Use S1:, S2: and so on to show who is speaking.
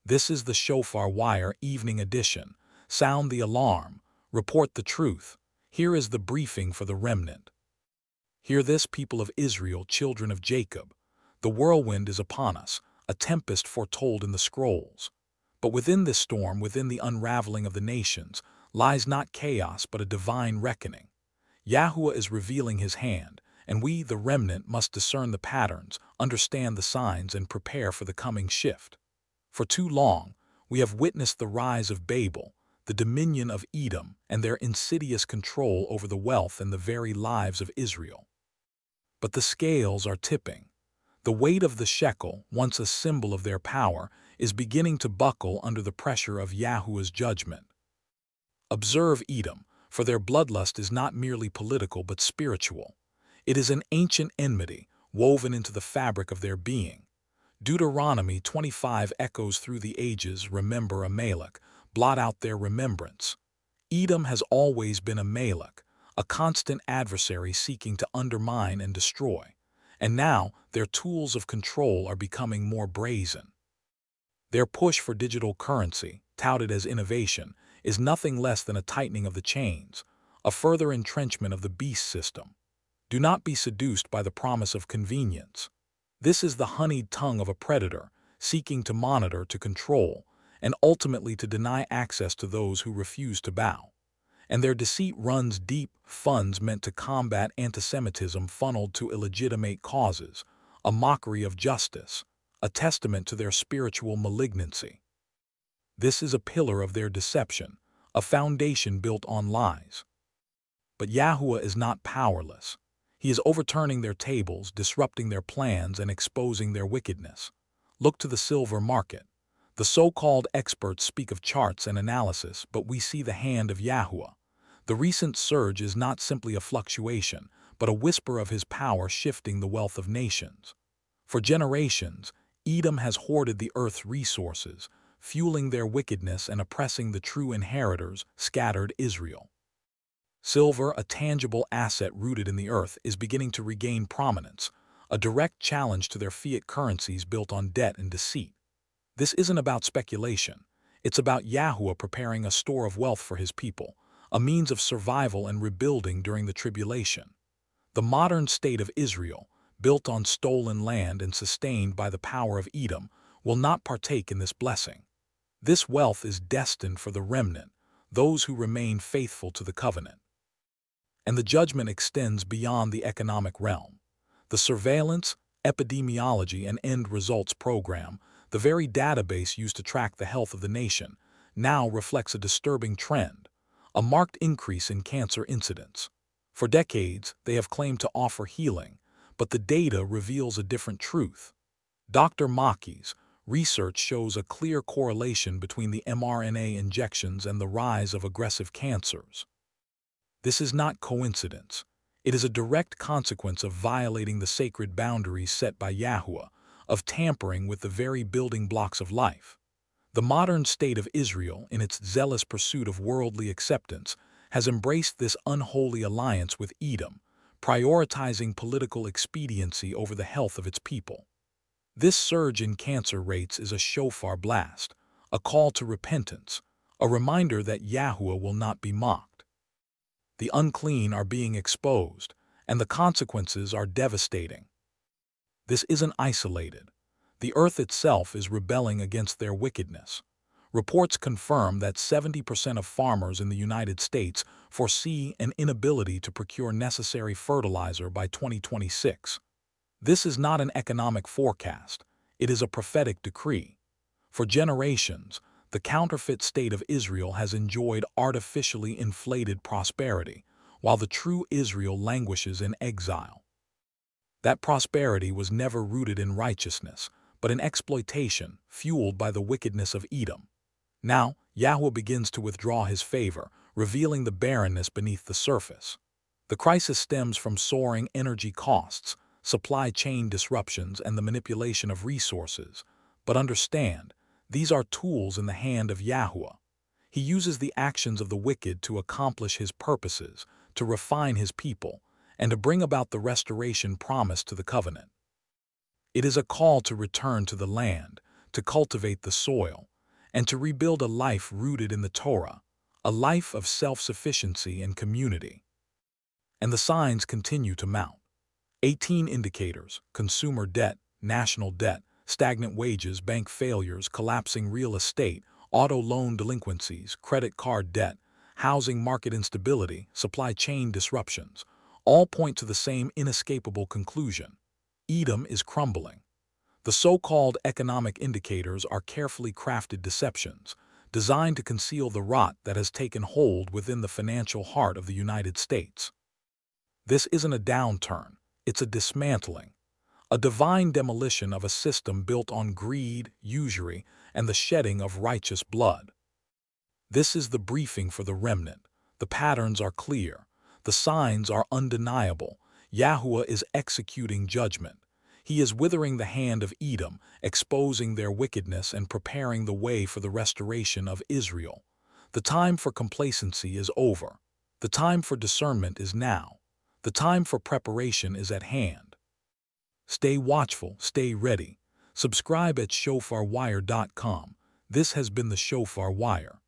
S1: This is the Shofar Wire Evening Edition. Sound the alarm. Report the truth. Here is the briefing for the remnant. Hear this, people of Israel, children of Jacob. The whirlwind is upon us, a tempest foretold in the scrolls. But within this storm, within the unraveling of the nations, lies not chaos but a divine reckoning. Yahuwah is revealing his hand, and we, the remnant, must discern the patterns, understand the signs, and prepare for the coming shift. For too long, we have witnessed the rise of Babel, the dominion of Edom, and their insidious control over the wealth and the very lives of Israel. But the scales are tipping. The weight of the shekel, once a symbol of their power, is beginning to buckle under the pressure of Yahuwah's judgment. Observe Edom, for their bloodlust is not merely political but spiritual. It is an ancient enmity, woven into the fabric of their being. Deuteronomy 25 echoes through the ages, remember Amalek, blot out their remembrance. Edom has always been Amalek, a constant adversary seeking to undermine and destroy. And now their tools of control are becoming more brazen. Their push for digital currency, touted as innovation, is nothing less than a tightening of the chains, a further entrenchment of the beast system. Do not be seduced by the promise of convenience. This is the honeyed tongue of a predator, seeking to monitor, to control, and ultimately to deny access to those who refuse to bow. And their deceit runs deep. Funds meant to combat anti-Semitism funneled to illegitimate causes, a mockery of justice, a testament to their spiritual malignancy. This is a pillar of their deception, a foundation built on lies. But Yahuwah is not powerless. He is overturning their tables, disrupting their plans, and exposing their wickedness. Look to the silver market. The so-called experts speak of charts and analysis, but we see the hand of Yahuwah. The recent surge is not simply a fluctuation, but a whisper of his power shifting the wealth of nations. For generations, Edom has hoarded the earth's resources, fueling their wickedness and oppressing the true inheritors, scattered Israel. Silver, a tangible asset rooted in the earth, is beginning to regain prominence, a direct challenge to their fiat currencies built on debt and deceit. This isn't about speculation. It's about Yahuwah preparing a store of wealth for his people, a means of survival and rebuilding during the tribulation. The modern state of Israel, built on stolen land and sustained by the power of Edom, will not partake in this blessing. This wealth is destined for the remnant, those who remain faithful to the covenant. And the judgment extends beyond the economic realm. The surveillance, epidemiology, and end results program, the very database used to track the health of the nation, now reflects a disturbing trend, a marked increase in cancer incidence. For decades, they have claimed to offer healing, but the data reveals a different truth. Dr. Maki's research shows a clear correlation between the mRNA injections and the rise of aggressive cancers. This is not coincidence. It is a direct consequence of violating the sacred boundaries set by Yahuwah, of tampering with the very building blocks of life. The modern state of Israel, in its zealous pursuit of worldly acceptance, has embraced this unholy alliance with Edom, prioritizing political expediency over the health of its people. This surge in cancer rates is a shofar blast, a call to repentance, a reminder that Yahuwah will not be mocked. The unclean are being exposed, and the consequences are devastating. This isn't isolated. The earth itself is rebelling against their wickedness. Reports confirm that 70% of farmers in the United States foresee an inability to procure necessary fertilizer by 2026. This is not an economic forecast. It is a prophetic decree. For generations, the counterfeit state of Israel has enjoyed artificially inflated prosperity, while the true Israel languishes in exile. That prosperity was never rooted in righteousness, but in exploitation, fueled by the wickedness of Edom. Now, Yahuwah begins to withdraw his favor, revealing the barrenness beneath the surface. The crisis stems from soaring energy costs, supply chain disruptions, and the manipulation of resources. But understand, these are tools in the hand of Yahuwah. He uses the actions of the wicked to accomplish his purposes, to refine his people, and to bring about the restoration promised to the covenant. It is a call to return to the land, to cultivate the soil, and to rebuild a life rooted in the Torah, a life of self-sufficiency and community. And the signs continue to mount. 18 indicators: consumer debt, national debt, stagnant wages, bank failures, collapsing real estate, auto loan delinquencies, credit card debt, housing market instability, supply chain disruptions, all point to the same inescapable conclusion. Edom is crumbling. The so-called economic indicators are carefully crafted deceptions, designed to conceal the rot that has taken hold within the financial heart of the United States. This isn't a downturn, it's a dismantling, a divine demolition of a system built on greed, usury, and the shedding of righteous blood. This is the briefing for the remnant. The patterns are clear. The signs are undeniable. Yahuwah is executing judgment. He is withering the hand of Edom, exposing their wickedness and preparing the way for the restoration of Israel. The time for complacency is over. The time for discernment is now. The time for preparation is at hand. Stay watchful, stay ready. Subscribe at shofarwire.com. This has been the Shofar Wire.